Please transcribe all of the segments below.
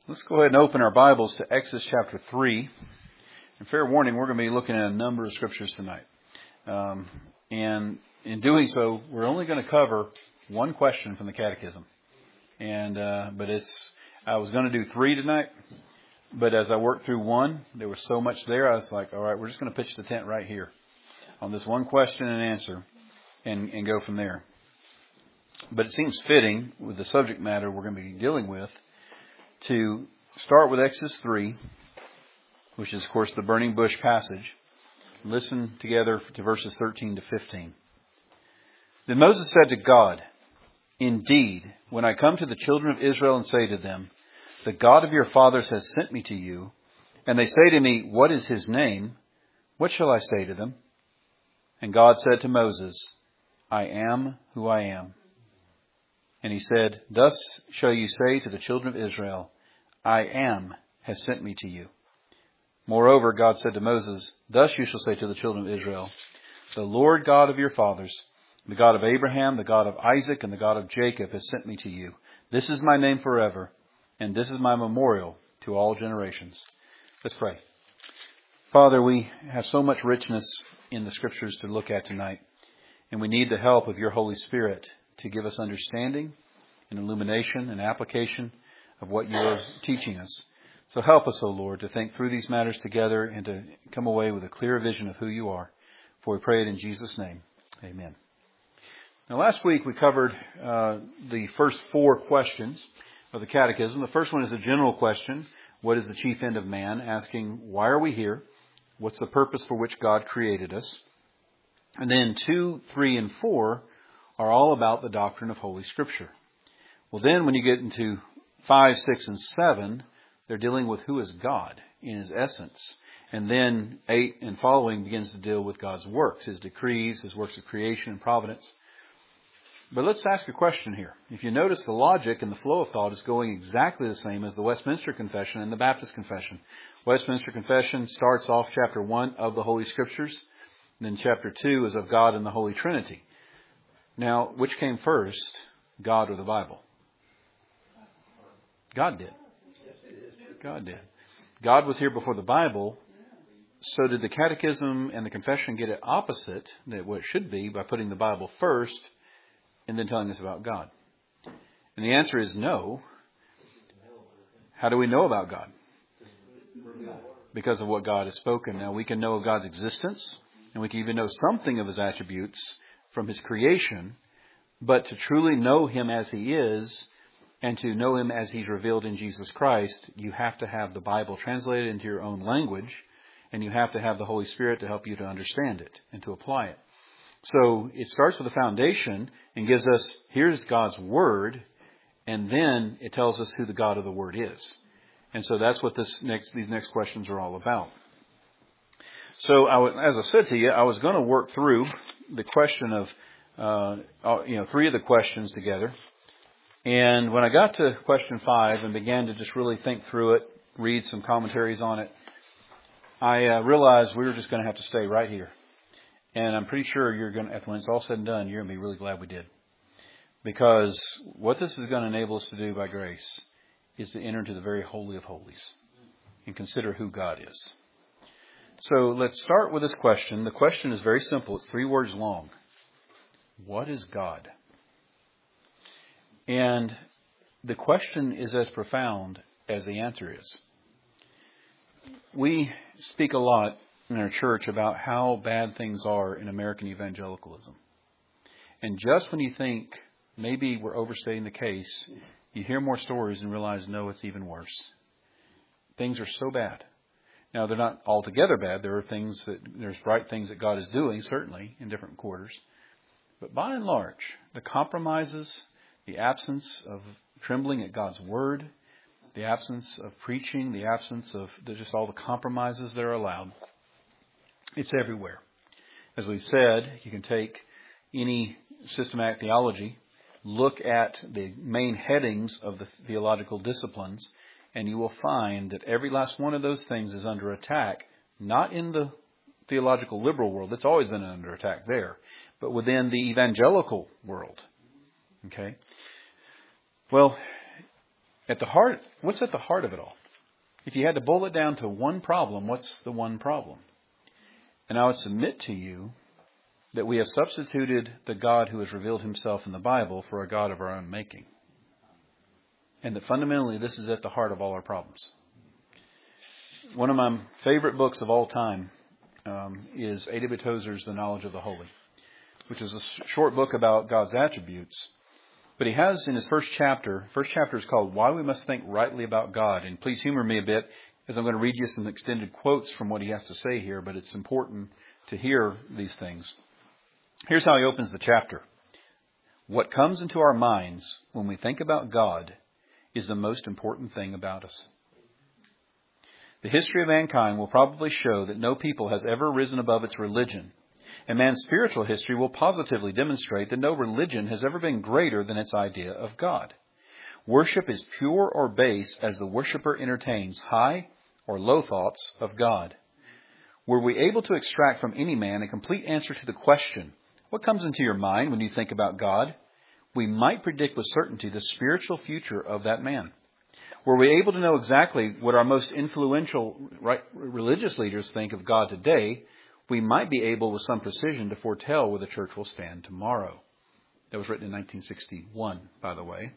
Let's go ahead and open our Bibles to Exodus chapter 3. And fair warning, we're going to be looking at a number of scriptures tonight. And in doing so, we're only going to cover one question from the Catechism. But I was going to do 3 tonight. But as I worked through one, there was so much there, I was like, all right, we're just going to pitch the tent right here on this one question and answer and go from there. But it seems fitting with the subject matter we're going to be dealing with to start with Exodus 3, which is, of course, the burning bush passage. Listen together to verses 13 to 15. Then Moses said to God, "Indeed, when I come to the children of Israel and say to them, 'The God of your fathers has sent me to you,' and they say to me, 'What is his name?' what shall I say to them?" And God said to Moses, "I am who I am." And he said, "Thus shall you say to the children of Israel, 'I am has sent me to you.' Moreover, God said to Moses, 'Thus you shall say to the children of Israel, the Lord God of your fathers, the God of Abraham, the God of Isaac, and the God of Jacob has sent me to you. This is my name forever, and this is my memorial to all generations.'" Let's pray. Father, we have so much richness in the Scriptures to look at tonight, and we need the help of your Holy Spirit to give us understanding and illumination and application of what you are teaching us. So help us, O Lord, to think through these matters together and to come away with a clear vision of who you are. For we pray it in Jesus' name. Amen. Now, last week we covered the first 4 questions of the Catechism. The first one is a general question. What is the chief end of man? Asking, why are we here? What's the purpose for which God created us? And then 2, 3, and 4 are all about the doctrine of Holy Scripture. Well, then when you get into 5, 6, and 7, they're dealing with who is God in his essence. And then 8 and following begins to deal with God's works, his decrees, his works of creation and providence. But let's ask a question here. If you notice, the logic and the flow of thought is going exactly the same as the Westminster Confession and the Baptist Confession. Westminster Confession starts off chapter 1 of the Holy Scriptures. And then chapter 2 is of God and the Holy Trinity. Now, which came first, God or the Bible? God did. God did. God was here before the Bible. So did the Catechism and the Confession get it opposite than what it should be by putting the Bible first and then telling us about God? And the answer is no. How do we know about God? Because of what God has spoken. Now, we can know of God's existence, and we can even know something of his attributes from his creation, but to truly know him as he is and to know him as he's revealed in Jesus Christ, you have to have the Bible translated into your own language, and you have to have the Holy Spirit to help you to understand it and to apply it. So it starts with a foundation and gives us, here's God's Word, and then it tells us who the God of the Word is. And so that's what these next questions are all about. So as I said to you, I was going to work through the question of 3 of the questions together. And when I got to question 5 and began to just really think through it, read some commentaries on it, I realized we were just going to have to stay right here. And I'm pretty sure when it's all said and done, you're going to be really glad we did. Because what this is going to enable us to do by grace is to enter into the very holy of holies and consider who God is. So let's start with this question. The question is very simple. It's 3 words long. What is God? And the question is as profound as the answer is. We speak a lot in our church about how bad things are in American evangelicalism. And just when you think maybe we're overstating the case, you hear more stories and realize, no, it's even worse. Things are so bad. Now, they're not altogether bad. There's bright things that God is doing, certainly, in different quarters. But by and large, the compromises, the absence of trembling at God's Word, the absence of preaching, the absence of just all the compromises that are allowed, it's everywhere. As we've said, you can take any systematic theology, look at the main headings of the theological disciplines, and you will find that every last one of those things is under attack, not in the theological liberal world. It's always been under attack there, but within the evangelical world. Okay? Well, what's at the heart of it all? If you had to boil it down to one problem, what's the one problem? And I would submit to you that we have substituted the God who has revealed himself in the Bible for a God of our own making. And that fundamentally this is at the heart of all our problems. One of my favorite books of all time is A.W. Tozer's The Knowledge of the Holy, which is a short book about God's attributes. But he has in his first chapter is called Why We Must Think Rightly About God. And please humor me a bit as I'm going to read you some extended quotes from what he has to say here, but it's important to hear these things. Here's how he opens the chapter. What comes into our minds when we think about God is the most important thing about us. The history of mankind will probably show that no people has ever risen above its religion. And man's spiritual history will positively demonstrate that no religion has ever been greater than its idea of God. Worship is pure or base as the worshiper entertains high or low thoughts of God. Were we able to extract from any man a complete answer to the question, what comes into your mind when you think about God? We might predict with certainty the spiritual future of that man. Were we able to know exactly what our most influential religious leaders think of God today, we might be able with some precision to foretell where the church will stand tomorrow. That was written in 1961, by the way.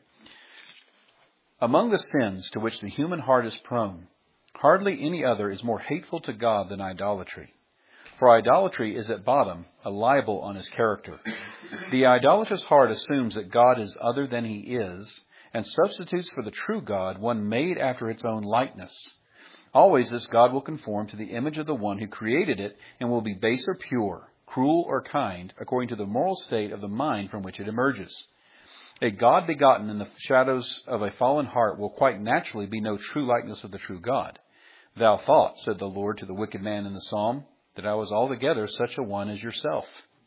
Among the sins to which the human heart is prone, hardly any other is more hateful to God than idolatry. For idolatry is at bottom a libel on his character. The idolatrous heart assumes that God is other than he is, and substitutes for the true God one made after its own likeness. Always this God will conform to the image of the one who created it and will be base or pure, cruel or kind, according to the moral state of the mind from which it emerges. A God begotten in the shadows of a fallen heart will quite naturally be no true likeness of the true God. Thou thought, said the Lord to the wicked man in the psalm, that I was altogether such a one as yourself.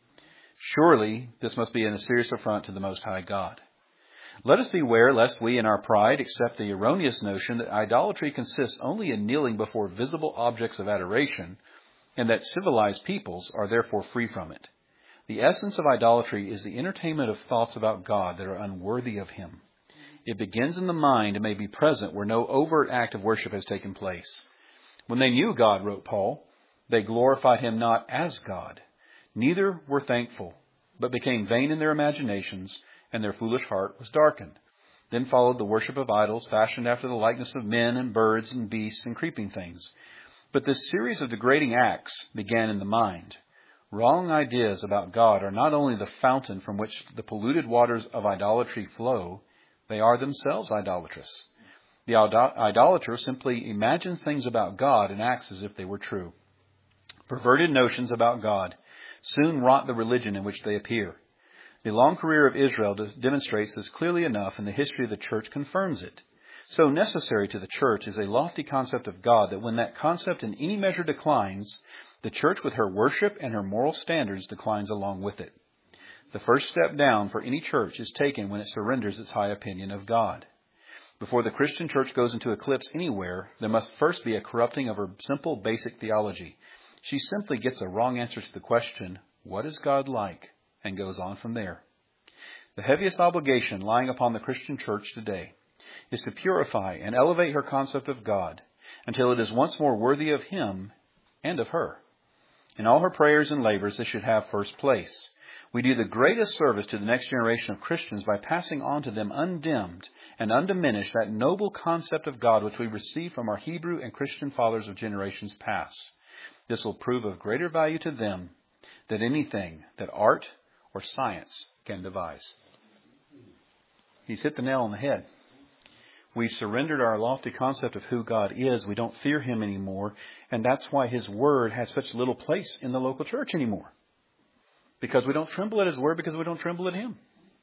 Surely this must be a serious affront to the Most High God. Let us beware lest we in our pride accept the erroneous notion that idolatry consists only in kneeling before visible objects of adoration, and that civilized peoples are therefore free from it. The essence of idolatry is the entertainment of thoughts about God that are unworthy of him. It begins in the mind and may be present where no overt act of worship has taken place. When they knew God, wrote Paul, they glorified him not as God. Neither were thankful, but became vain in their imaginations, and their foolish heart was darkened. Then followed the worship of idols, fashioned after the likeness of men and birds and beasts and creeping things. But this series of degrading acts began in the mind. Wrong ideas about God are not only the fountain from which the polluted waters of idolatry flow, they are themselves idolatrous. The idolater simply imagines things about God and acts as if they were true. Perverted notions about God soon rot the religion in which they appear. The long career of Israel demonstrates this clearly enough, and the history of the church confirms it. So necessary to the church is a lofty concept of God that when that concept in any measure declines, the church with her worship and her moral standards declines along with it. The first step down for any church is taken when it surrenders its high opinion of God. Before the Christian church goes into eclipse anywhere, there must first be a corrupting of her simple, basic theology. She simply gets a wrong answer to the question, what is God like? And goes on from there. The heaviest obligation lying upon the Christian church today is to purify and elevate her concept of God until it is once more worthy of him and of her. In all her prayers and labors, this should have first place. We do the greatest service to the next generation of Christians by passing on to them undimmed and undiminished that noble concept of God which we received from our Hebrew and Christian fathers of generations past. This will prove of greater value to them than anything that art or science can devise. He's hit the nail on the head. We've surrendered our lofty concept of who God is. We don't fear him anymore. And that's why his word has such little place in the local church anymore. Because we don't tremble at his word, because we don't tremble at him.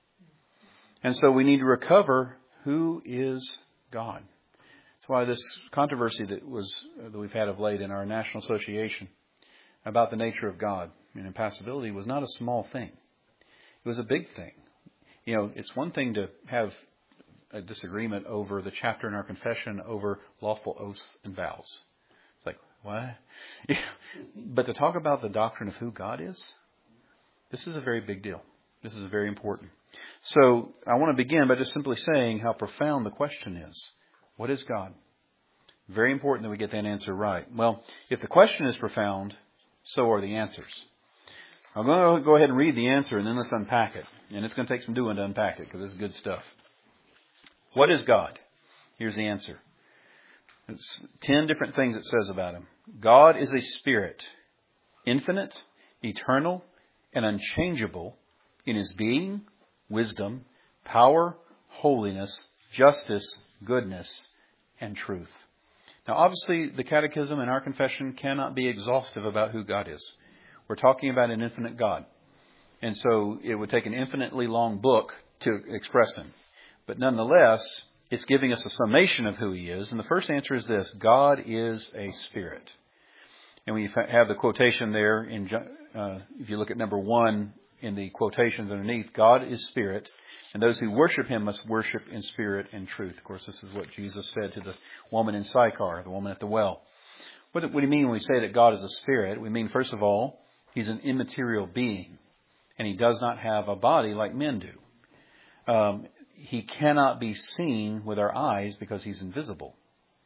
And so we need to recover who is God. That's why this controversy that we've had of late in our National Association about the nature of God and impassibility was not a small thing. It was a big thing. You know, it's one thing to have a disagreement over the chapter in our confession over lawful oaths and vows. It's like, what? But to talk about the doctrine of who God is, this is a very big deal. This is very important. So I want to begin by just simply saying how profound the question is. What is God? Very important that we get that answer right. Well, if the question is profound, so are the answers. I'm going to go ahead and read the answer and then let's unpack it. And it's going to take some doing to unpack it because this is good stuff. What is God? Here's the answer. It's 10 different things it says about Him. God is a spirit, infinite, eternal, and unchangeable in His being, wisdom, power, holiness, justice, goodness, and truth. Now, obviously, the Catechism and our confession cannot be exhaustive about who God is. We're talking about an infinite God. And so it would take an infinitely long book to express Him. But nonetheless, it's giving us a summation of who He is. And the first answer is this: God is a spirit. And we have the quotation there, if you look at number 1 in the quotations underneath, God is spirit, and those who worship Him must worship in spirit and truth. Of course, this is what Jesus said to the woman in Sychar, the woman at the well. What do we mean when we say that God is a spirit? We mean, first of all, He's an immaterial being, and He does not have a body like men do. He cannot be seen with our eyes because He's invisible.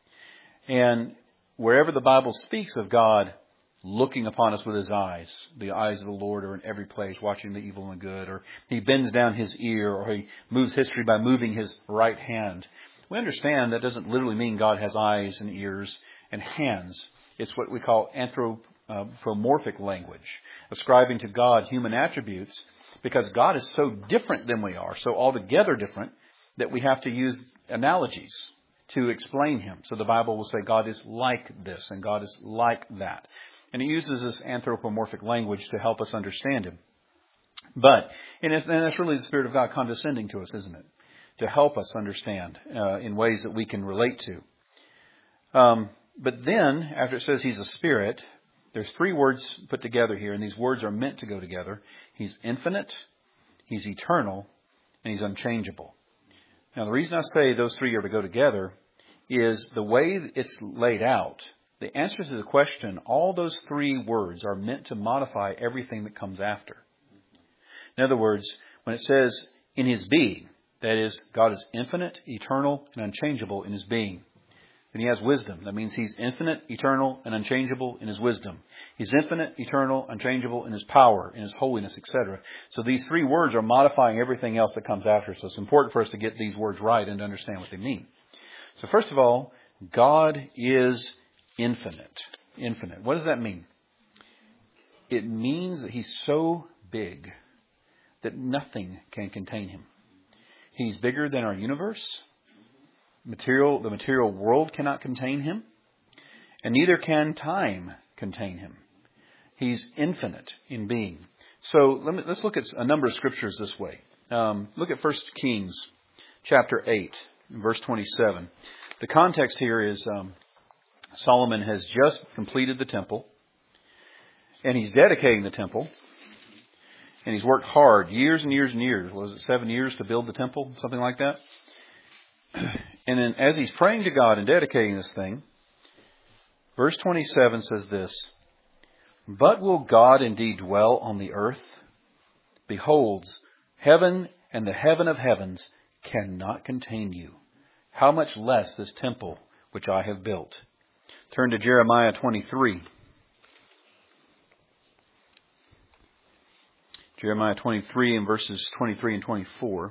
And wherever the Bible speaks of God looking upon us with His eyes, the eyes of the Lord are in every place, watching the evil and the good, or He bends down His ear, or He moves history by moving His right hand. We understand that doesn't literally mean God has eyes and ears and hands. It's what we call anthropomorphic language, ascribing to God human attributes, because God is so different than we are, so altogether different, that we have to use analogies to explain Him. So the Bible will say God is like this and God is like that. And it uses this anthropomorphic language to help us understand Him. And that's really the Spirit of God condescending to us, isn't it? To help us understand in ways that we can relate to. But then, after it says He's a spirit, there's 3 words put together here, and these words are meant to go together. He's infinite, He's eternal, and He's unchangeable. Now, the reason I say those 3 are to go together is the way it's laid out. The answer to the question, all those 3 words are meant to modify everything that comes after. In other words, when it says in His being, that is, God is infinite, eternal, and unchangeable in His being. Then He has wisdom. That means He's infinite, eternal, and unchangeable in His wisdom. He's infinite, eternal, unchangeable in His power, in His holiness, etc. So these 3 words are modifying everything else that comes after. So it's important for us to get these words right and to understand what they mean. So first of all, God is infinite. Infinite. What does that mean? It means that He's so big that nothing can contain Him. He's bigger than our universe. The material world cannot contain Him, and neither can time contain Him. He's infinite in being. So let's look at a number of scriptures this way. Look at 1 Kings chapter 8, verse 27. The context here is Solomon has just completed the temple, and he's dedicating the temple, and he's worked hard, years and years and years. Was it 7 years to build the temple? Something like that. And then as he's praying to God and dedicating this thing, verse 27 says this: "But will God indeed dwell on the earth? Behold, heaven and the heaven of heavens cannot contain you. How much less this temple which I have built?" Turn to Jeremiah 23. Jeremiah 23 and verses 23 and 24.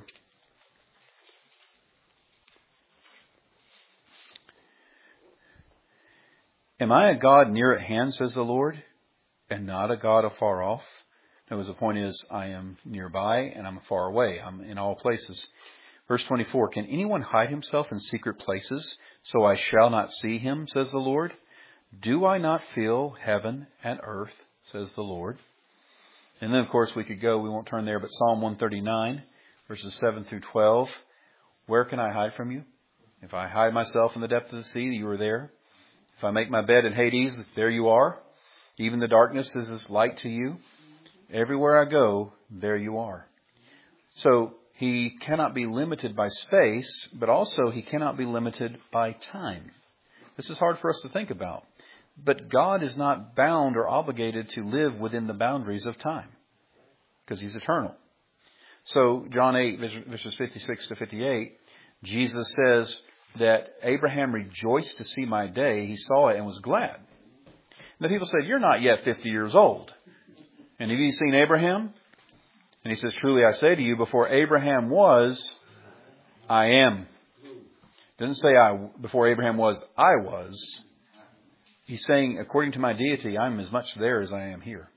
"Am I a God near at hand, says the Lord, and not a God afar off?" Notice the point is, I am nearby and I'm far away. I'm in all places. Verse 24, "Can anyone hide himself in secret places, so I shall not see him, says the Lord? Do I not fill heaven and earth, says the Lord?" And then, of course, we won't turn there, but Psalm 139, verses 7 through 12. "Where can I hide from you? If I hide myself in the depth of the sea, you are there. If I make my bed in Hades, there you are. Even the darkness is as light to you. Everywhere I go, there you are." So He cannot be limited by space, but also He cannot be limited by time. This is hard for us to think about. But God is not bound or obligated to live within the boundaries of time, because He's eternal. So John 8, verses 56 to 58, Jesus says that Abraham rejoiced to see my day. He saw it and was glad. And the people said, you're not yet 50 years old. And have you seen Abraham? And he says, truly I say to you, before Abraham was, I am. It doesn't say before Abraham was, I was. He's saying, according to my deity, I'm as much there as I am here.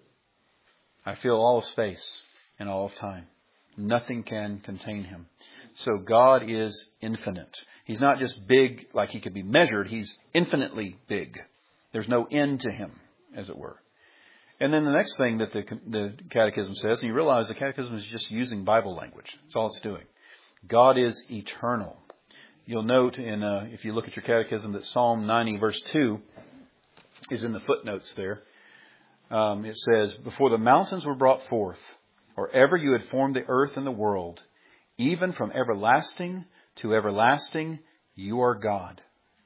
I feel all of space and all of time. Nothing can contain him. So God is infinite. He's not just big like he could be measured. He's infinitely big. There's no end to him, as it were. And then the next thing that the Catechism says, and you realize the Catechism is just using Bible language. That's all it's doing. God is eternal. You'll note if you look at your Catechism that Psalm 90 verse 2 is in the footnotes there. It says, before the mountains were brought forth, or ever you had formed the earth and the world, even from everlasting to everlasting, you are God.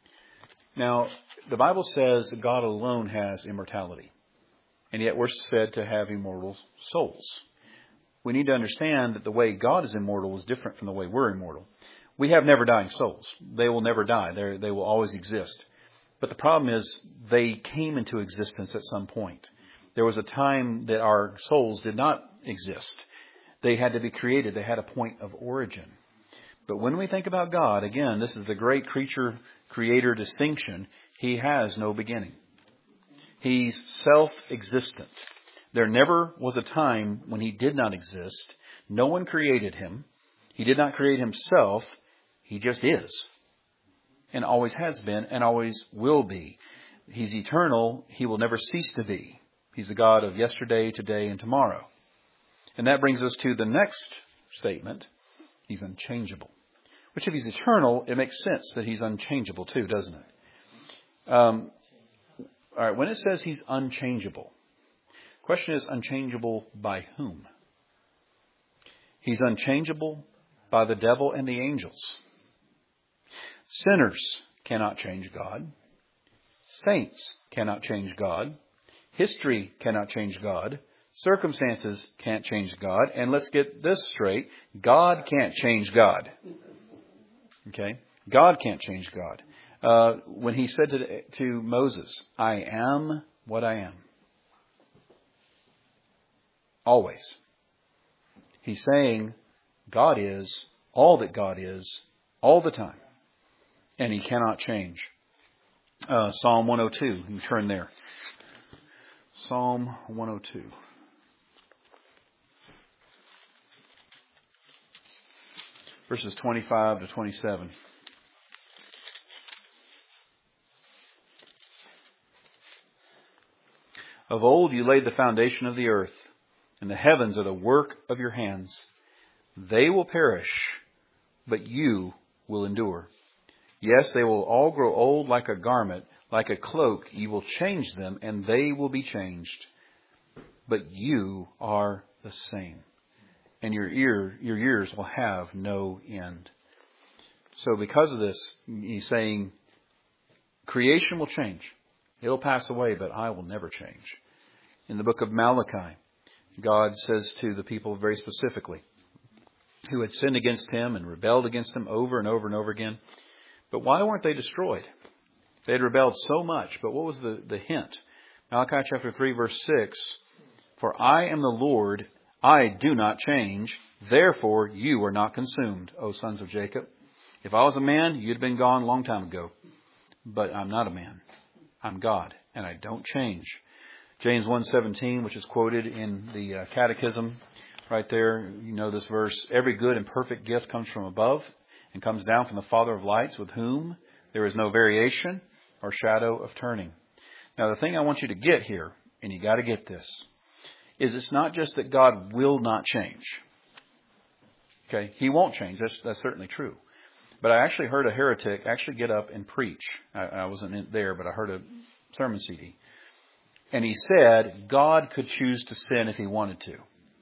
Now, the Bible says that God alone has immortality. And yet we're said to have immortal souls. We need to understand that the way God is immortal is different from the way we're immortal. We have never dying souls. They will never die. They will always exist. But the problem is they came into existence at some point. There was a time that our souls did not exist. They had to be created. They had a point of origin. But when we think about God, again, this is the great creator distinction. He has no beginning. He's self-existent. There never was a time when he did not exist. No one created him. He did not create himself. He just is. And always has been and always will be. He's eternal. He will never cease to be. He's the God of yesterday, today, and tomorrow. And that brings us to the next statement. He's unchangeable. Which if he's eternal, it makes sense that he's unchangeable too, doesn't it? All right, when it says he's unchangeable, the question is unchangeable by whom? He's unchangeable by the devil and the angels. Sinners cannot change God. Saints cannot change God. History cannot change God. Circumstances can't change God. And let's get this straight. God can't change God. Okay? God can't change God. When he said to Moses, I am what I am. Always. He's saying God is all that God is all the time. And he cannot change. Psalm 102. You can turn there. Psalm 102. Verses 25 to 27. Of old you laid the foundation of the earth, and the heavens are the work of your hands. They will perish, but you will endure. Yes, they will all grow old like a garment, like a cloak. You will change them, and they will be changed. But you are the same, and your years will have no end. So because of this, he's saying, creation will change. It'll pass away, but I will never change. In the book of Malachi, God says to the people very specifically, who had sinned against him and rebelled against him over and over and over again. But why weren't they destroyed? They had rebelled so much, but what was the hint? Malachi chapter 3 verse 6, for I am the Lord, I do not change, therefore you are not consumed, O sons of Jacob. If I was a man, you'd have been gone a long time ago. But I'm not a man. I'm God, and I don't change. James 1:17, which is quoted in the Catechism, right there, you know this verse. Every good and perfect gift comes from above and comes down from the Father of lights, with whom there is no variation or shadow of turning. Now, the thing I want you to get here, and you got to get this, is it's not just that God will not change. Okay, he won't change. That's certainly true. But I actually heard a heretic actually get up and preach. I wasn't there, but I heard a sermon CD. And he said God could choose to sin if he wanted to.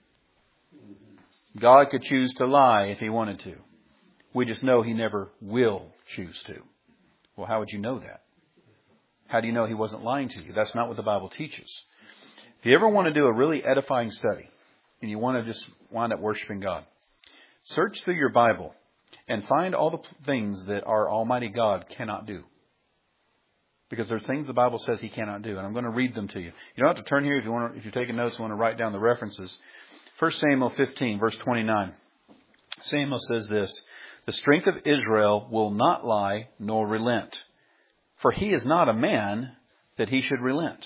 God could choose to lie if he wanted to. We just know he never will choose to. Well, how would you know that? How do you know he wasn't lying to you? That's not what the Bible teaches. If you ever want to do a really edifying study and you want to just wind up worshiping God, Search through your Bible and find all the things that our Almighty God cannot do. Because there's things the Bible says He cannot do. And I'm going to read them to you. You don't have to turn here if you're taking notes, you want to write down the references. 1 Samuel 15, verse 29. Samuel says this, "The strength of Israel will not lie nor relent. For he is not a man that he should relent."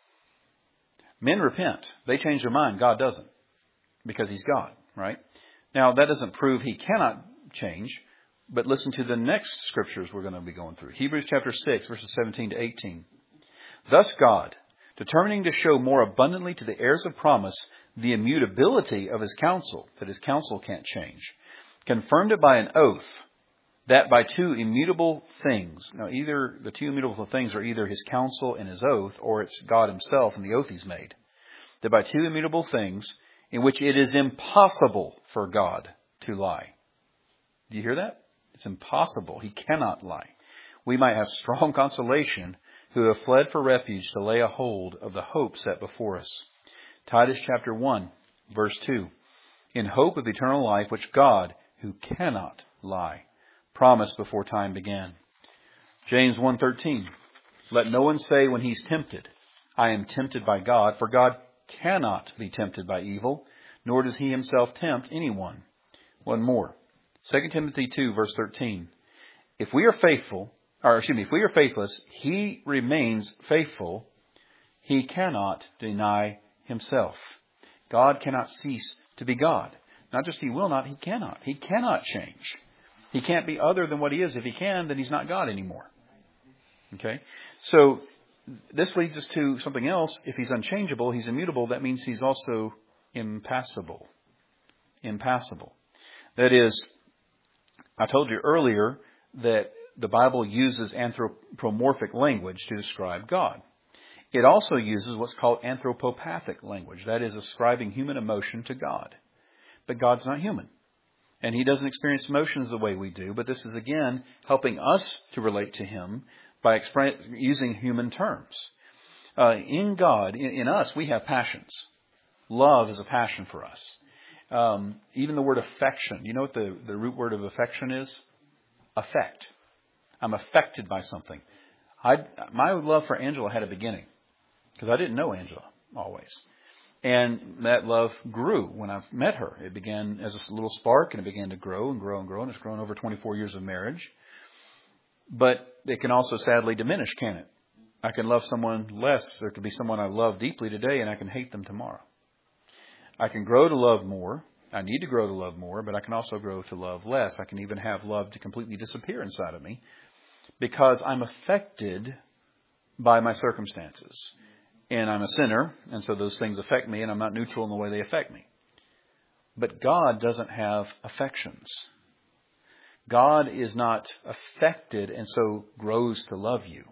Men repent. They change their mind. God doesn't. Because He's God, right? Now, that doesn't prove He cannot change. But listen to the next scriptures we're going to be going through. Hebrews chapter 6, verses 17 to 18. "Thus God, determining to show more abundantly to the heirs of promise the immutability of His counsel," that His counsel can't change, "confirmed it by an oath, that by two immutable things," now either the two immutable things are either His counsel and His oath, or it's God Himself and the oath He's made, "that by two immutable things, in which it is impossible for God to lie." Do you hear that? It's impossible. He cannot lie. "We might have strong consolation, who have fled for refuge to lay a hold of the hope set before us." Titus chapter 1, verse 2. "In hope of eternal life, which God, who cannot lie, promised before time began." James 1:13. "Let no one say when he's tempted, I am tempted by God, for God cannot be tempted by evil, nor does He Himself tempt anyone." One more. 2 Timothy 2, verse 13. If we are faithless, He remains faithful. He cannot deny Himself. God cannot cease to be God. Not just He will not, He cannot. He cannot change. He can't be other than what He is. If He can, then He's not God anymore. Okay? So, this leads us to something else. If He's unchangeable, He's immutable, that means He's also impassible. Impassible. That is, I told you earlier that the Bible uses anthropomorphic language to describe God. It also uses what's called anthropopathic language. That is, ascribing human emotion to God. But God's not human. And He doesn't experience emotions the way we do. But this is, again, helping us to relate to Him by using human terms. In God, in us, we have passions. Love is a passion for us. Even the word affection. You know what the root word of affection is? Affect. I'm affected by something. My love for Angela had a beginning. Because I didn't know Angela always. And that love grew when I met her. It began as a little spark, and it began to grow and grow and grow. And it's grown over 24 years of marriage. But it can also sadly diminish, can it? I can love someone less. There could be someone I love deeply today, and I can hate them tomorrow. I can grow to love more. I need to grow to love more, but I can also grow to love less. I can even have love to completely disappear inside of me because I'm affected by my circumstances. And I'm a sinner, and so those things affect me, and I'm not neutral in the way they affect me. But God doesn't have affections. God is not affected and so grows to love you.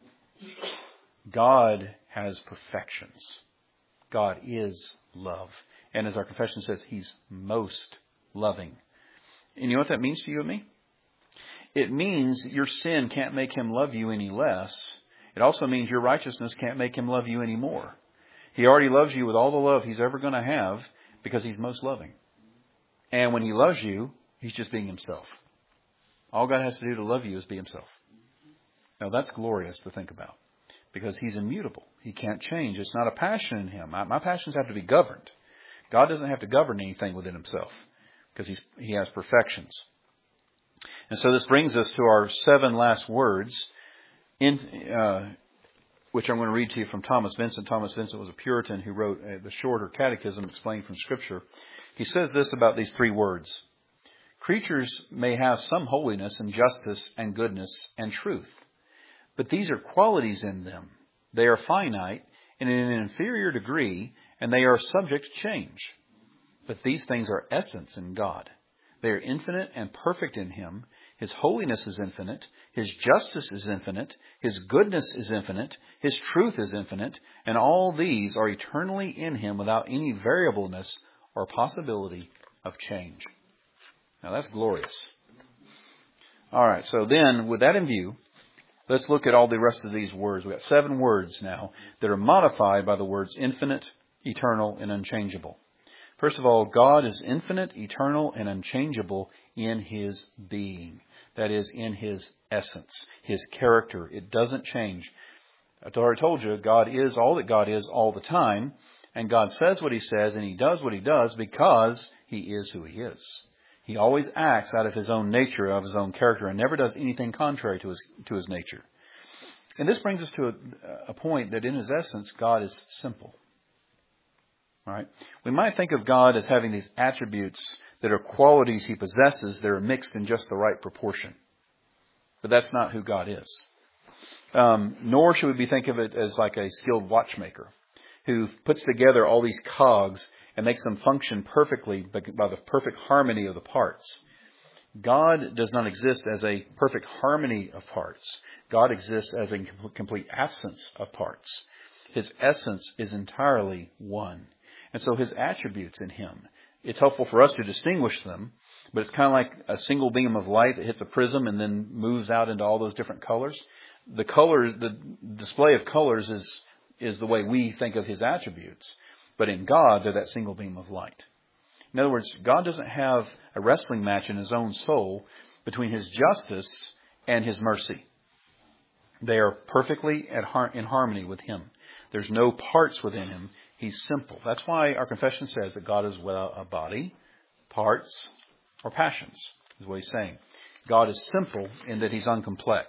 God has perfections. God is love. And as our confession says, He's most loving. And you know what that means to you and me? It means your sin can't make Him love you any less. It also means your righteousness can't make Him love you any more. He already loves you with all the love He's ever going to have because He's most loving. And when He loves you, He's just being Himself. All God has to do to love you is be Himself. Now that's glorious to think about because He's immutable. He can't change. It's not a passion in Him. My passions have to be governed. God doesn't have to govern anything within Himself because He has perfections. And so this brings us to our 7 last words, which I'm going to read to you from Thomas Vincent. Thomas Vincent was a Puritan who wrote the shorter catechism explained from Scripture. He says this about these 3 words. Creatures may have some holiness and justice and goodness and truth, but these are qualities in them. They are finite and in an inferior degree, and they are subject to change. But these things are essence in God. They are infinite and perfect in Him. His holiness is infinite. His justice is infinite. His goodness is infinite. His truth is infinite. And all these are eternally in Him without any variableness or possibility of change. Now that's glorious. All right, so then with that in view, let's look at all the rest of these words. We've got 7 words now that are modified by the words infinite, eternal, and unchangeable. First of all, God is infinite, eternal, and unchangeable in His being. That is, in His essence, His character. It doesn't change. I already told you, God is all that God is all the time. And God says what He says, and He does what He does because He is who He is. He always acts out of His own nature, out of His own character, and never does anything contrary to His nature. And this brings us to a point that in His essence, God is simple. Right? We might think of God as having these attributes that are qualities He possesses that are mixed in just the right proportion. But that's not who God is. Nor should we be thinking of it as like a skilled watchmaker who puts together all these cogs and makes them function perfectly by the perfect harmony of the parts. God does not exist as a perfect harmony of parts. God exists as a complete absence of parts. His essence is entirely one. And so His attributes in Him, it's helpful for us to distinguish them, but it's kind of like a single beam of light that hits a prism and then moves out into all those different colors. The colors, the display of colors is the way we think of His attributes. But in God, they're that single beam of light. In other words, God doesn't have a wrestling match in His own soul between His justice and His mercy. They are perfectly in harmony with Him. There's no parts within Him. He's simple. That's why our confession says that God is without a body, parts, or passions, is what He's saying. God is simple in that He's uncomplex.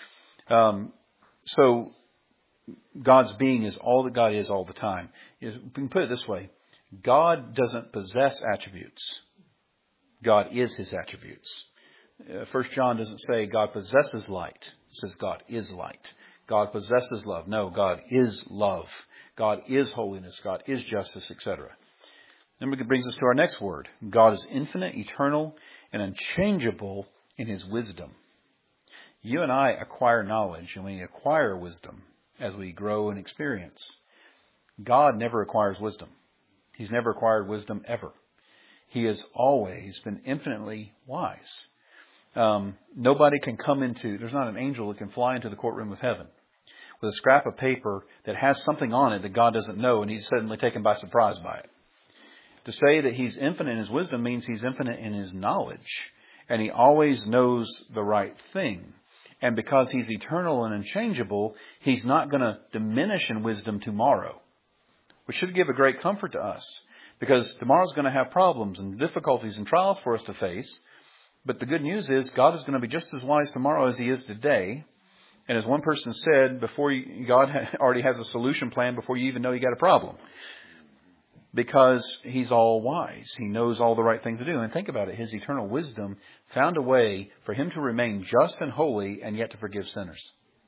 So God's being is all that God is all the time. We can put it this way. God doesn't possess attributes. God is His attributes. 1 John doesn't say God possesses light. It says God is light. God possesses love. No, God is love. God is holiness. God is justice, etc. Then it brings us to our next word. God is infinite, eternal, and unchangeable in His wisdom. You and I acquire knowledge and we acquire wisdom as we grow in experience. God never acquires wisdom. He's never acquired wisdom ever. He has always been infinitely wise. Nobody can there's not an angel that can fly into the courtroom of heaven with a scrap of paper that has something on it that God doesn't know, and he's suddenly taken by surprise by it. To say that He's infinite in His wisdom means He's infinite in His knowledge, and He always knows the right thing. And because He's eternal and unchangeable, He's not going to diminish in wisdom tomorrow, which should give a great comfort to us, because tomorrow's going to have problems and difficulties and trials for us to face. But the good news is God is going to be just as wise tomorrow as He is today. And as one person said, God already has a solution plan before you even know you got a problem. Because He's all wise. He knows all the right things to do. And think about it. His eternal wisdom found a way for Him to remain just and holy and yet to forgive sinners.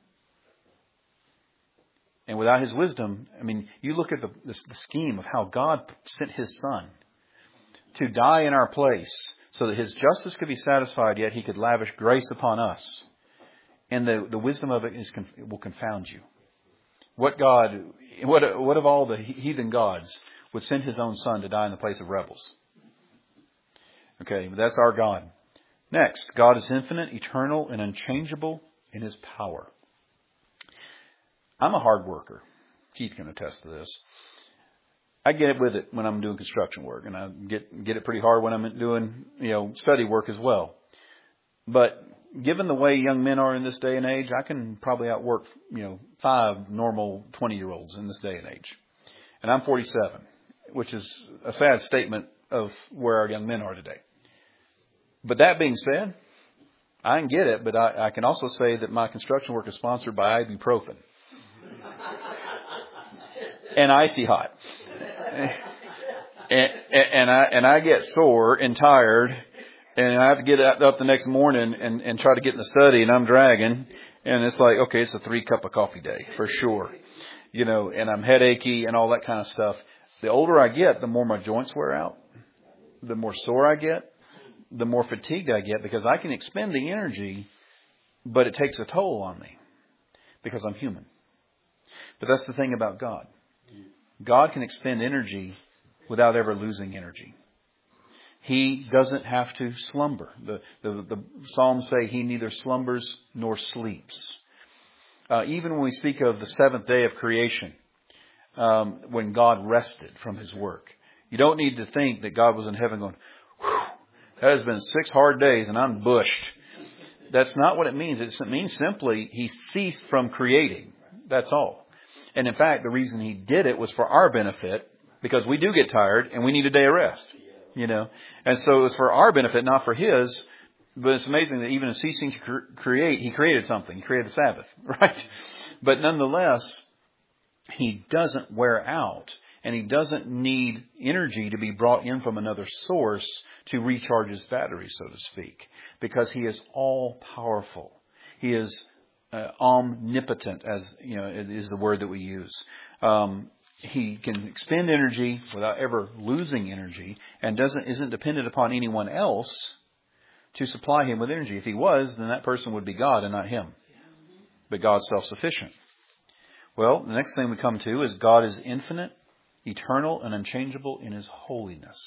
And without His wisdom, you look at the scheme of how God sent His Son to die in our place so that His justice could be satisfied, yet He could lavish grace upon us. And the wisdom of it will confound you. What of all the heathen gods would send His own Son to die in the place of rebels? Okay, but that's our God. Next, God is infinite, eternal, and unchangeable in His power. I'm a hard worker. Keith can attest to this. I get it with it when I'm doing construction work, and I get it pretty hard when I'm doing study work as well. But given the way young men are in this day and age, I can probably outwork 5 normal 20-year-olds in this day and age. And I'm 47, which is a sad statement of where our young men are today. But that being said, I can get it, but I can also say that my construction work is sponsored by ibuprofen and Icy Hot. And I get sore and tired, and I have to get up the next morning and try to get in the study, and I'm dragging, and it's like, okay, it's a 3-cup of coffee day for sure, and I'm headachy and all that kind of stuff. The older I get, the more my joints wear out, the more sore I get, the more fatigued I get, because I can expend the energy, but it takes a toll on me because I'm human. But that's the thing about God. God can expend energy without ever losing energy. He doesn't have to slumber. The Psalms say He neither slumbers nor sleeps. Even when we speak of the 7th day of creation, when God rested from His work, You don't need to think that God was in heaven going, whew, that has been 6 hard days and I'm bushed. That's not what it means. It means simply He ceased from creating. That's all. And in fact, the reason He did it was for our benefit, because we do get tired and we need a day of rest. And so it was for our benefit, not for His. But it's amazing that even in ceasing to create, He created something. He created the Sabbath, right? But nonetheless, He doesn't wear out, and He doesn't need energy to be brought in from another source to recharge His battery, so to speak, because He is all powerful. He is omnipotent, as is the word that we use. He can expend energy without ever losing energy, and isn't dependent upon anyone else to supply Him with energy. If He was, then that person would be God and not Him. But God's self-sufficient. Well, the next thing we come to is God is infinite, eternal, and unchangeable in His holiness.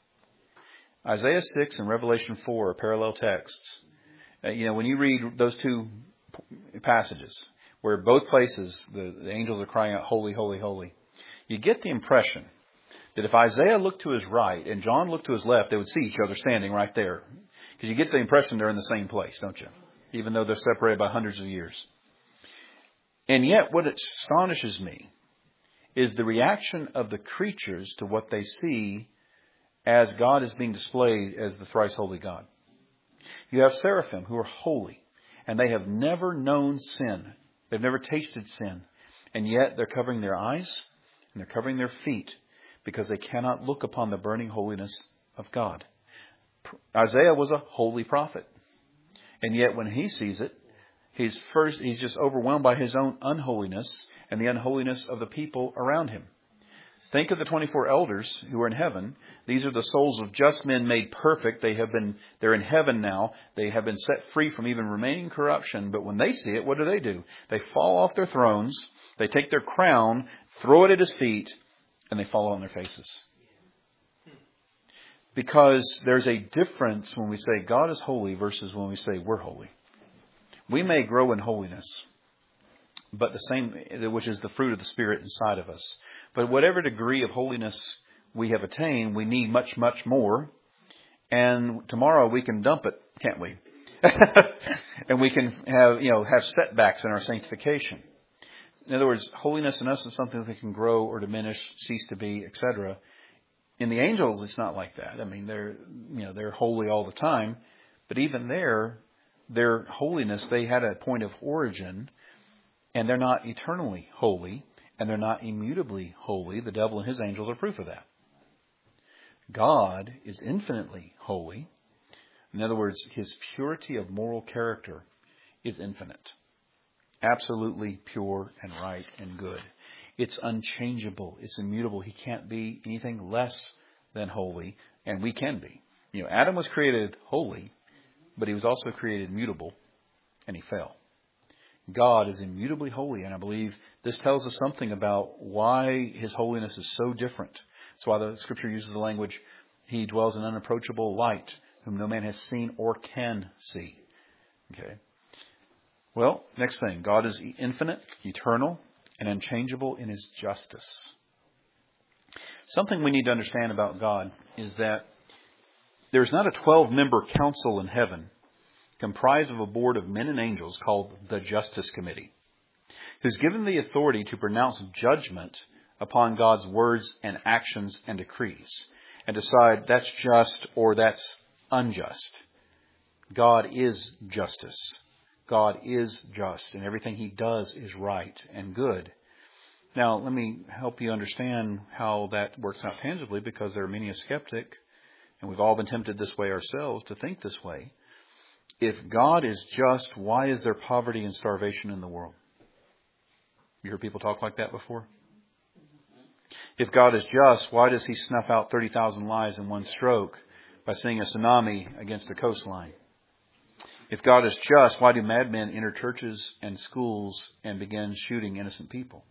Isaiah 6 and Revelation 4 are parallel texts. When you read those two passages, where both places the angels are crying out, holy, holy, holy, you get the impression that if Isaiah looked to his right and John looked to his left, they would see each other standing right there. Because you get the impression they're in the same place, don't you? Even though they're separated by hundreds of years. And yet, what astonishes me is the reaction of the creatures to what they see as God is being displayed as the thrice holy God. You have seraphim who are holy, and they have never known sin. They've never tasted sin. And yet they're covering their eyes and they're covering their feet because they cannot look upon the burning holiness of God. Isaiah was a holy prophet. And yet when he sees it, he's just overwhelmed by his own unholiness and the unholiness of the people around him. Think of the 24 elders who are in heaven. These are the souls of just men made perfect. They're in heaven now. They have been set free from even remaining corruption. But when they see it, what do? They fall off their thrones. They take their crown, throw it at His feet, and they fall on their faces. Because there's a difference when we say God is holy versus when we say we're holy. We may grow in holiness, but the same, which is the fruit of the Spirit inside of us. But whatever degree of holiness we have attained, we need much, much more. And tomorrow we can dump it, can't we? And we can have setbacks in our sanctification. In other words, holiness in us is something that can grow or diminish, cease to be, etc. In the angels, it's not like that. I mean, they're holy all the time, but even their holiness, they had a point of origin, and they're not eternally holy, and they're not immutably holy. The devil and his angels are proof of that. God is infinitely holy. In other words, His purity of moral character is infinite. Absolutely pure and right and good. It's unchangeable. It's immutable. He can't be anything less than holy, and we can be. Adam was created holy, but he was also created mutable, and he fell. God is immutably holy, and I believe this tells us something about why His holiness is so different. That's why the Scripture uses the language, He dwells in unapproachable light, whom no man has seen or can see. Okay. Well, next thing. God is infinite, eternal, and unchangeable in His justice. Something we need to understand about God is that there's not a 12-member council in heaven comprised of a board of men and angels called the Justice Committee, who's given the authority to pronounce judgment upon God's words and actions and decrees and decide that's just or that's unjust. God is justice. God is just, and everything He does is right and good. Now, let me help you understand how that works out tangibly, because there are many a skeptic, and we've all been tempted this way ourselves to think this way. If God is just, why is there poverty and starvation in the world? You heard people talk like that before? If God is just, why does He snuff out 30,000 lives in one stroke by sending a tsunami against a coastline? If God is just, why do madmen enter churches and schools and begin shooting innocent people?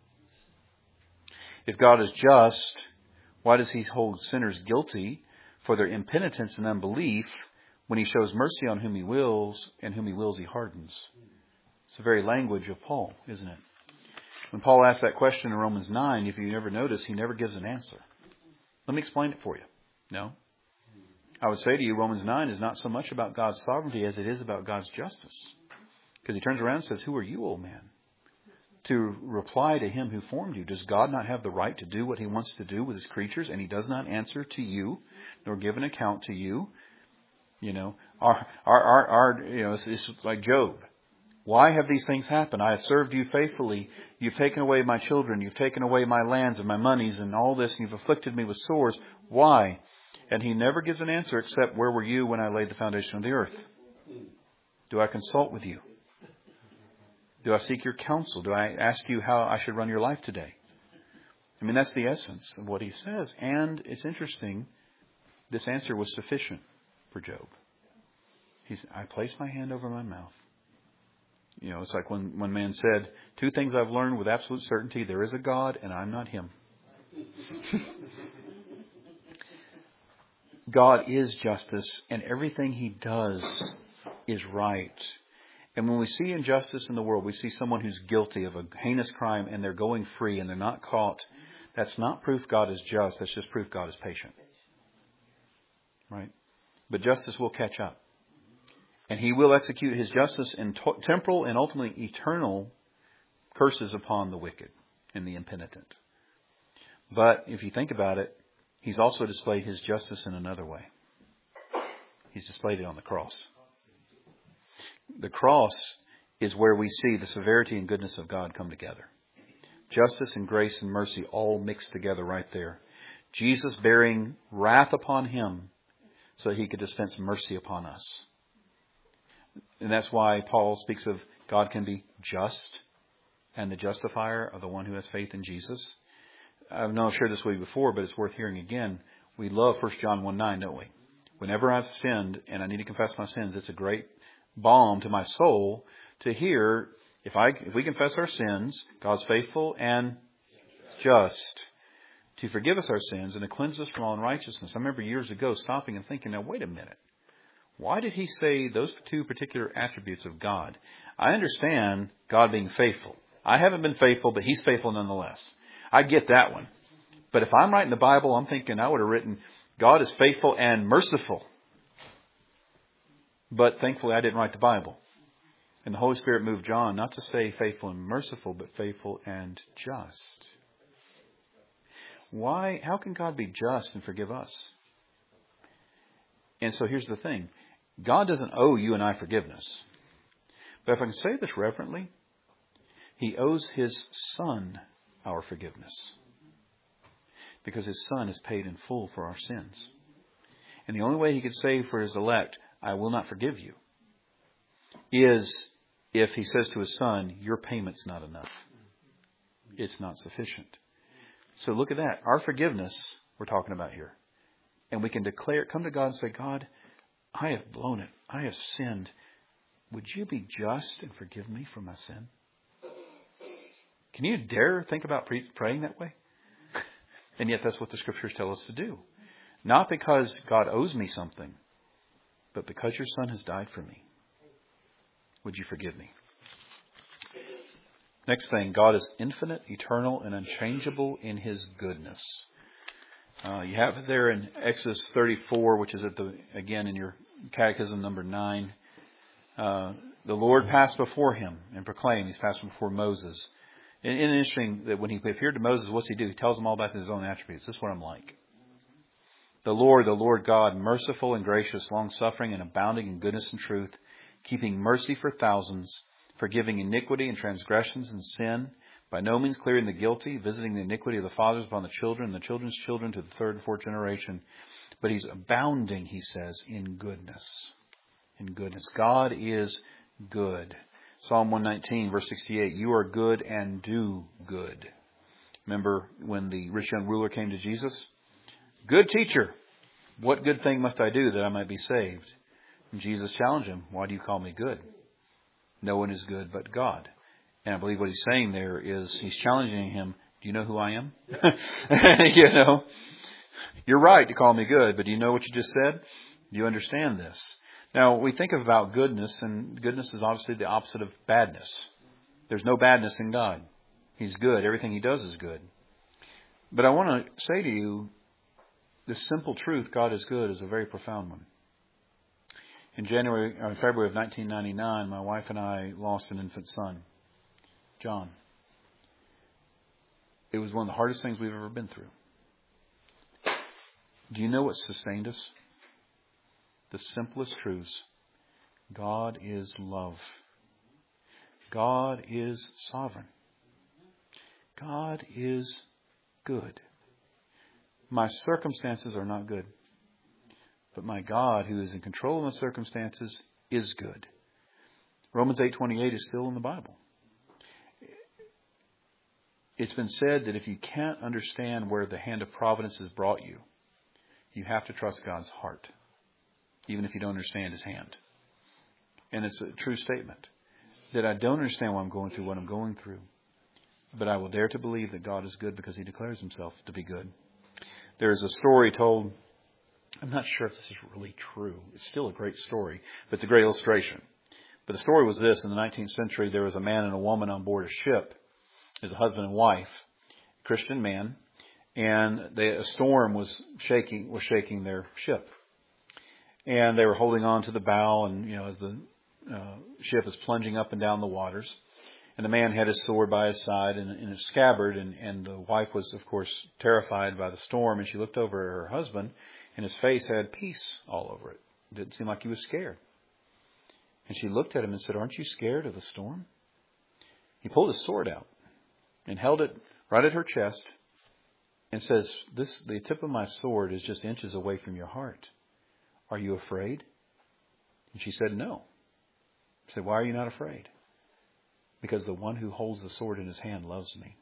If God is just, why does He hold sinners guilty for their impenitence and unbelief when He shows mercy on whom He wills, and whom He wills He hardens? It's the very language of Paul, isn't it? When Paul asks that question in Romans 9, if you never notice, he never gives an answer. Let me explain it for you. No. I would say to you, Romans 9 is not so much about God's sovereignty as it is about God's justice. Because he turns around and says, who are you, old man, to reply to him who formed you? Does God not have the right to do what he wants to do with his creatures? And he does not answer to you, nor give an account to you. You know, it's like Job. Why have these things happened? I have served you faithfully. You've taken away my children. You've taken away my lands and my monies and all this. And you've afflicted me with sores. Why? And he never gives an answer except, where were you when I laid the foundation of the earth? Do I consult with you? Do I seek your counsel? Do I ask you how I should run your life today? I mean, that's the essence of what he says. And it's interesting, this answer was sufficient for Job. I placed my hand over my mouth. You know, it's like when man said, 2 things I've learned with absolute certainty: there is a God and I'm not him. God is justice, and everything he does is right. And when we see injustice in the world, we see someone who's guilty of a heinous crime and they're going free and they're not caught. That's not proof God is just. That's just proof God is patient. Right? But justice will catch up. And he will execute his justice in temporal and ultimately eternal curses upon the wicked and the impenitent. But if you think about it, he's also displayed his justice in another way. He's displayed it on the cross. The cross is where we see the severity and goodness of God come together. Justice and grace and mercy all mixed together right there. Jesus bearing wrath upon him so that he could dispense mercy upon us. And that's why Paul speaks of God can be just and the justifier of the one who has faith in Jesus. I've shared this with you before, but it's worth hearing again. We love 1 John 1:9, don't we? Whenever I've sinned and I need to confess my sins, it's a great balm to my soul to hear, if we confess our sins, God's faithful and just to forgive us our sins and to cleanse us from all unrighteousness. I remember years ago stopping and thinking, now wait a minute. Why did he say those 2 particular attributes of God? I understand God being faithful. I haven't been faithful, but he's faithful nonetheless. I get that one. But if I'm writing the Bible, I'm thinking I would have written, God is faithful and merciful. But thankfully I didn't write the Bible. And the Holy Spirit moved John not to say faithful and merciful, but faithful and just. Why? How can God be just and forgive us? And so here's the thing. God doesn't owe you and I forgiveness. But if I can say this reverently, he owes his Son our forgiveness. Because his Son is paid in full for our sins. And the only way he could say for his elect, I will not forgive you, is if he says to his Son, your payment's not enough. It's not sufficient. So look at that. Our forgiveness we're talking about here. And we can declare, come to God and say, God, I have blown it. I have sinned. Would you be just and forgive me for my sin? Can you dare think about praying that way? And yet that's what the Scriptures tell us to do. Not because God owes me something, but because your Son has died for me. Would you forgive me? Next thing, God is infinite, eternal, and unchangeable in his goodness. You have it there in Exodus 34, which is again in your catechism number 9. The Lord passed before him and proclaimed. He's passed before Moses. And interesting that when he appeared to Moses, what's he do? He tells him all about his own attributes. This is what I'm like. The Lord God, merciful and gracious, long-suffering and abounding in goodness and truth, keeping mercy for thousands, forgiving iniquity and transgressions and sin, by no means clearing the guilty, visiting the iniquity of the fathers upon the children, and the children's children to the 3rd and 4th generation. But he's abounding, he says, in goodness. In goodness. God is good. Psalm 119, verse 68, you are good and do good. Remember when the rich young ruler came to Jesus? Good teacher, what good thing must I do that I might be saved? And Jesus challenged him, why do you call me good? No one is good but God. And I believe what he's saying there is he's challenging him. Do you know who I am? You're right to call me good, but do you know what you just said? Do you understand this? Now, we think about goodness, and goodness is obviously the opposite of badness. There's no badness in God. He's good. Everything he does is good. But I want to say to you, This simple truth, God is good, is a very profound one. In February of 1999, my wife and I lost an infant son, John. It was one of the hardest things we've ever been through. Do you know what sustained us? The simplest truths. God is love. God is sovereign. God is good. My circumstances are not good. But my God, who is in control of my circumstances, is good. Romans 8:28 is still in the Bible. It's been said that if you can't understand where the hand of providence has brought you, you have to trust God's heart, even if you don't understand His hand. And it's a true statement that I don't understand why I'm going through what I'm going through, but I will dare to believe that God is good because He declares Himself to be good. There's a story told. I'm not sure if this is really true. It's still a great story, but it's a great illustration. But the story was this. In the 19th century, there was a man and a woman on board a ship. As a husband and wife, Christian man, and a storm was shaking their ship. And they were holding on to the bow, and as the ship is plunging up and down the waters. And the man had his sword by his side in a scabbard, and the wife was, of course, terrified by the storm, and she looked over at her husband, and his face had peace all over it. It didn't seem like he was scared. And she looked at him and said, "Aren't you scared of the storm?" He pulled his sword out and held it right at her chest and says, the tip of my sword is just inches away from your heart. Are you afraid? And she said, "No." He said, "Why are you not afraid?" "Because the one who holds the sword in his hand loves me."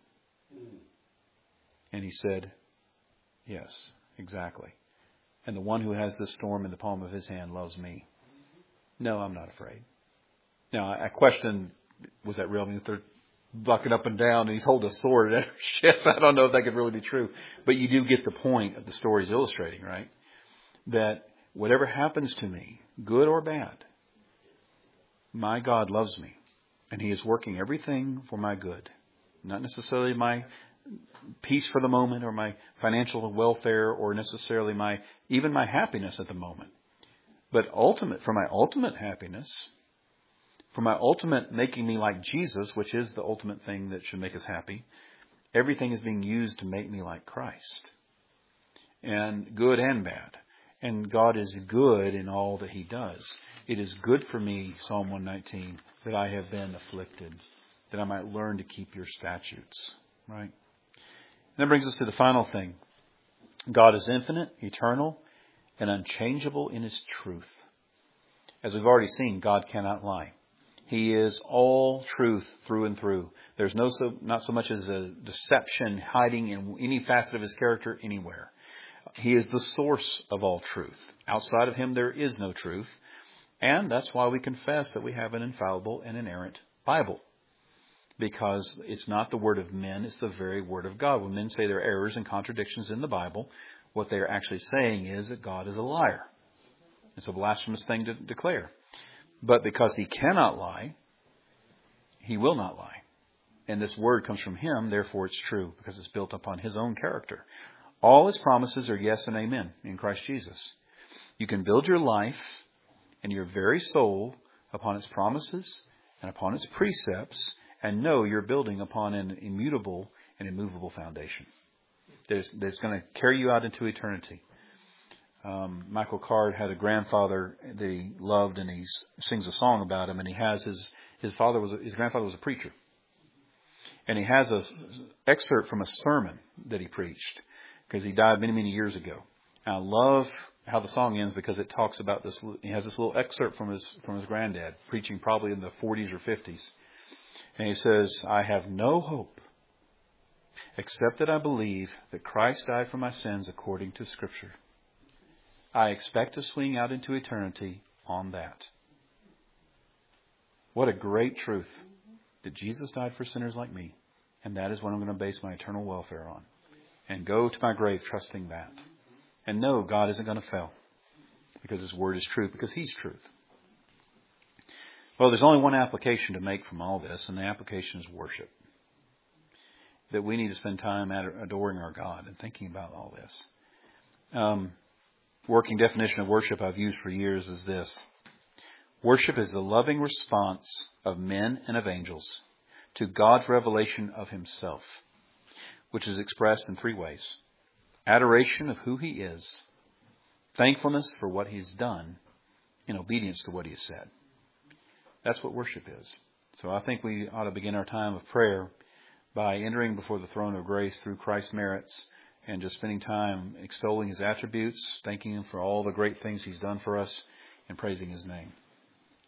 And he said, "Yes, exactly. And the one who has this storm in the palm of his hand loves me. No, I'm not afraid." Now, I question, was that real? I mean, if they're bucking up and down and he's holding a sword at her chest, I don't know if that could really be true. But you do get the point of the story is illustrating, right? That whatever happens to me, good or bad, my God loves me. And He is working everything for my good. Not necessarily my peace for the moment or my financial welfare or necessarily even my happiness at the moment. But for my ultimate happiness, for my ultimate making me like Jesus, which is the ultimate thing that should make us happy, everything is being used to make me like Christ. And good and bad. And God is good in all that He does. It is good for me, Psalm 119, that I have been afflicted, that I might learn to keep your statutes. Right? And that brings us to the final thing. God is infinite, eternal, and unchangeable in His truth. As we've already seen, God cannot lie. He is all truth through and through. There's not so much as a deception hiding in any facet of His character anywhere. He is the source of all truth. Outside of Him, there is no truth. And that's why we confess that we have an infallible and inerrant Bible. Because it's not the word of men, it's the very word of God. When men say there are errors and contradictions in the Bible, what they're actually saying is that God is a liar. It's a blasphemous thing to declare. But because He cannot lie, He will not lie. And this word comes from Him, therefore it's true, because it's built upon His own character. All His promises are yes and amen in Christ Jesus. You can build your life and your very soul upon its promises and upon its precepts, and know you're building upon an immutable and immovable foundation that's going to carry you out into eternity. Michael Card had a grandfather that he loved, and he sings a song about him. And he has his grandfather was a preacher, and he has a excerpt from a sermon that he preached because he died many, many years ago. And I love how the song ends because it talks about this. He has this little excerpt from his granddad preaching probably in the 40s or 50s, and he says, "I have no hope except that I believe that Christ died for my sins according to Scripture. I expect to swing out into eternity on that." What a great truth that Jesus died for sinners like me, and that is what I'm going to base my eternal welfare on, and go to my grave trusting that. And no, God isn't going to fail because His Word is truth, because He's truth. Well, there's only one application to make from all this, and the application is worship. That we need to spend time adoring our God and thinking about all this. working definition of worship I've used for years is this. Worship is the loving response of men and of angels to God's revelation of himself, which is expressed in three ways. Adoration of who he is, thankfulness for what he's done, and obedience to what he has said. That's what worship is. So I think we ought to begin our time of prayer by entering before the throne of grace through Christ's merits and just spending time extolling his attributes, thanking him for all the great things he's done for us, and praising his name.